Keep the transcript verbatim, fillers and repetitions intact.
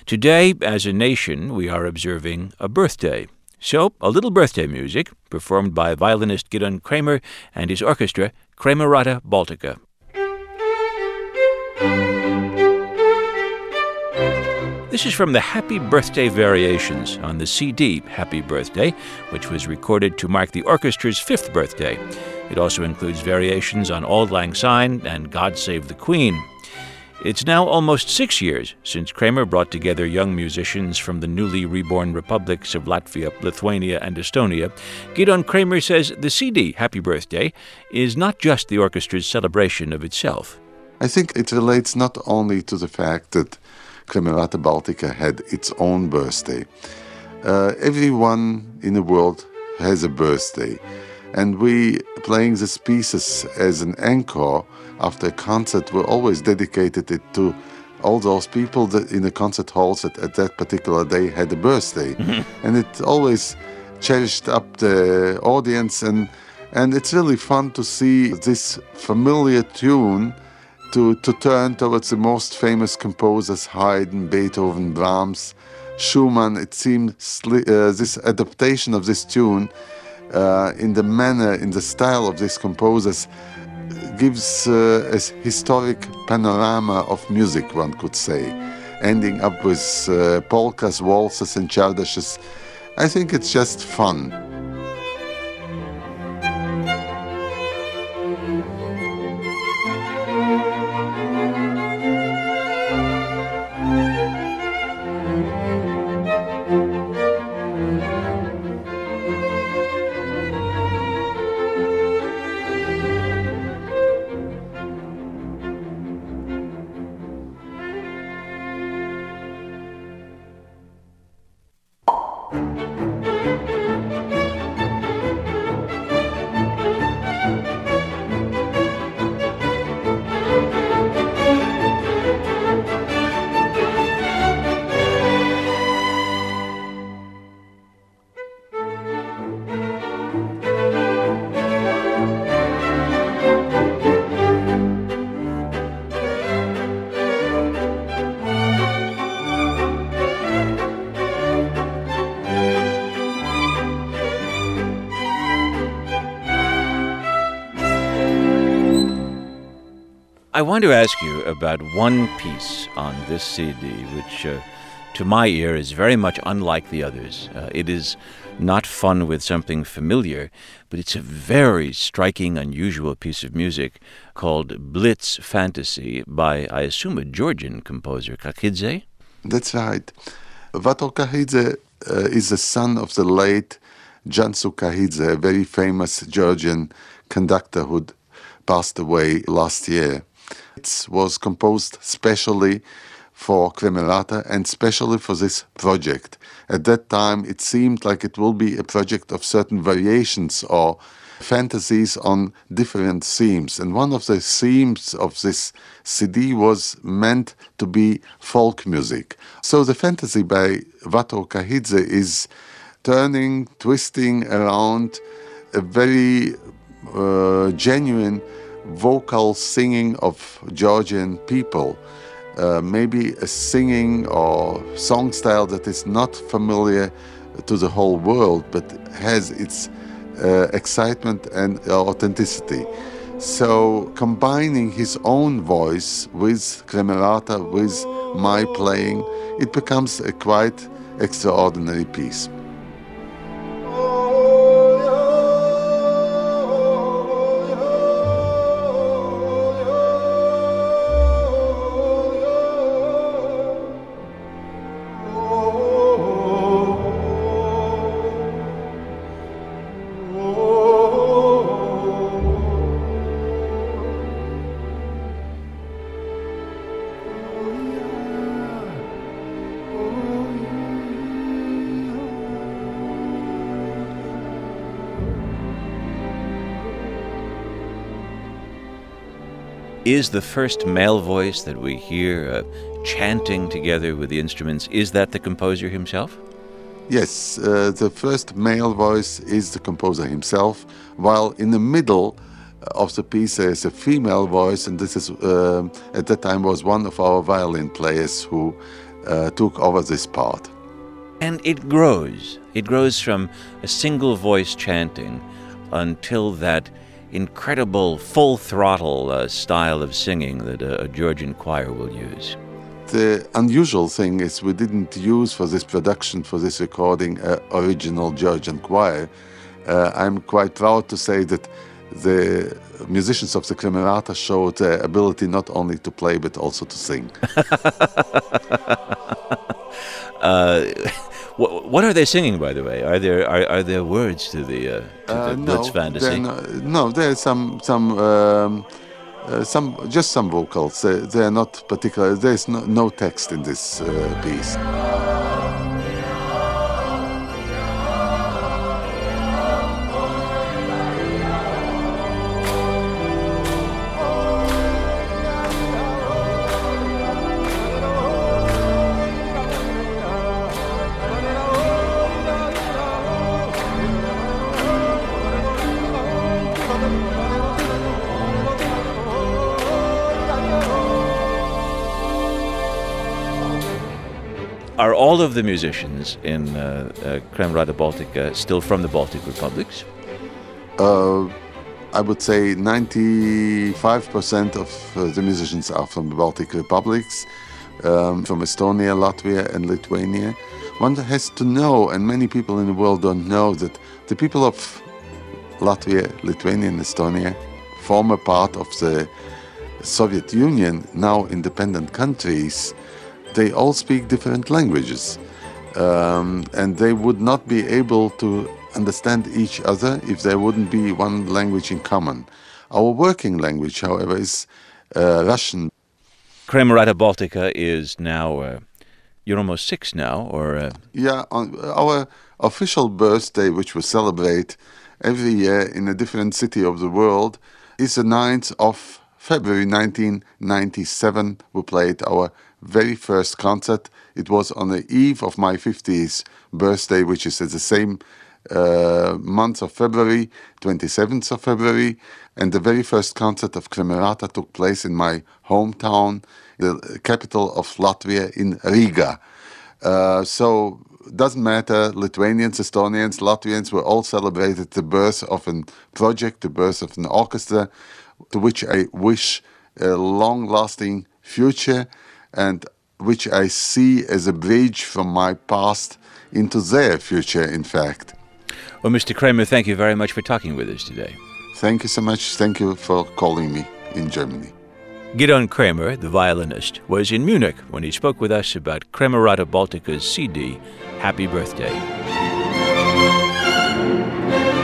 Today, as a nation, we are observing a birthday. So, a little birthday music, performed by violinist Gidon Kremer and his orchestra, Kremerata Baltica. This is from the Happy Birthday Variations on the C D Happy Birthday, which was recorded to mark the orchestra's fifth birthday. It also includes variations on Auld Lang Syne and God Save the Queen. It's now almost six years since Kremer brought together young musicians from the newly reborn republics of Latvia, Lithuania, and Estonia. Gidon Kremer says the C D Happy Birthday is not just the orchestra's celebration of itself. I think it relates not only to the fact that Kremerata Baltica had its own birthday. Uh, everyone in the world has a birthday. And we, playing these pieces as an encore after a concert, we always dedicated it to all those people that in the concert halls that at that particular day had a birthday. Mm-hmm. And it always cherished up the audience. And, and it's really fun to see this familiar tune To, to turn towards the most famous composers, Haydn, Beethoven, Brahms, Schumann. It seems uh, this adaptation of this tune uh, in the manner, in the style of these composers gives uh, a historic panorama of music, one could say, ending up with uh, polkas, waltzes and czardashes. I think it's just fun. I want to ask you about one piece on this C D, which uh, to my ear is very much unlike the others. Uh, it is not fun with something familiar, but it's a very striking, unusual piece of music called Blitz Fantasy by, I assume, a Georgian composer, Kahidze? That's right. Vato Kahidze uh, is the son of the late Jansu Kahidze, a very famous Georgian conductor who passed away last year. It was composed specially for Kremerata and specially for this project. At that time, it seemed like it will be a project of certain variations or fantasies on different themes. And one of the themes of this C D was meant to be folk music. So the fantasy by Vato Kahidze is turning, twisting around a very uh, genuine vocal singing of Georgian people, uh, maybe a singing or song style that is not familiar to the whole world, but has its uh, excitement and authenticity. So combining his own voice with Kremerata, with my playing, it becomes a quite extraordinary piece. Is the first male voice that we hear uh, chanting together with the instruments, is that the composer himself? Yes, uh, the first male voice is the composer himself, while in the middle of the piece there is a female voice, and this is uh, at that time was one of our violin players who uh, took over this part. And it grows. It grows from a single voice chanting until that incredible full-throttle uh, style of singing that a, a Georgian choir will use. The unusual thing is we didn't use for this production, for this recording, uh, original Georgian choir. Uh, I'm quite proud to say that the musicians of the Kremerata showed the ability not only to play but also to sing. uh, what, what are they singing, by the way? Are there are, are there words to the, uh, to uh, the no, Blitz Fantasy? No, no, there's some some. Um, Uh, some, just some vocals. Uh, they're not particular. There's no, no text in this uh, piece. Are all of the musicians in uh, uh, Kremerata Baltica still from the Baltic republics? Uh, I would say ninety-five percent of uh, the musicians are from the Baltic republics, um, from Estonia, Latvia and Lithuania. One has to know, and many people in the world don't know, that the people of Latvia, Lithuania and Estonia form a part of the Soviet Union, now independent countries. They all speak different languages, um, and they would not be able to understand each other if there wouldn't be one language in common. Our working language, however, is uh, Russian. Kremerata Baltica is now, uh, you're almost six now, or? Uh... Yeah, on our official birthday, which we celebrate every year in a different city of the world, is the ninth of February nineteen ninety-seven. We played our very first concert. It was on the eve of my fiftieth birthday, which is at the same uh, month of February, twenty-seventh of February, and the very first concert of Kremerata took place in my hometown, the capital of Latvia, in Riga. Uh, so it doesn't matter, Lithuanians, Estonians, Latvians, we all celebrated the birth of a project, the birth of an orchestra, to which I wish a long-lasting future, and which I see as a bridge from my past into their future, in fact. Well, Mister Kremer, thank you very much for talking with us today. Thank you so much. Thank you for calling me in Germany. Gidon Kremer, the violinist, was in Munich when he spoke with us about Kremerata Baltica's C D, Happy Birthday.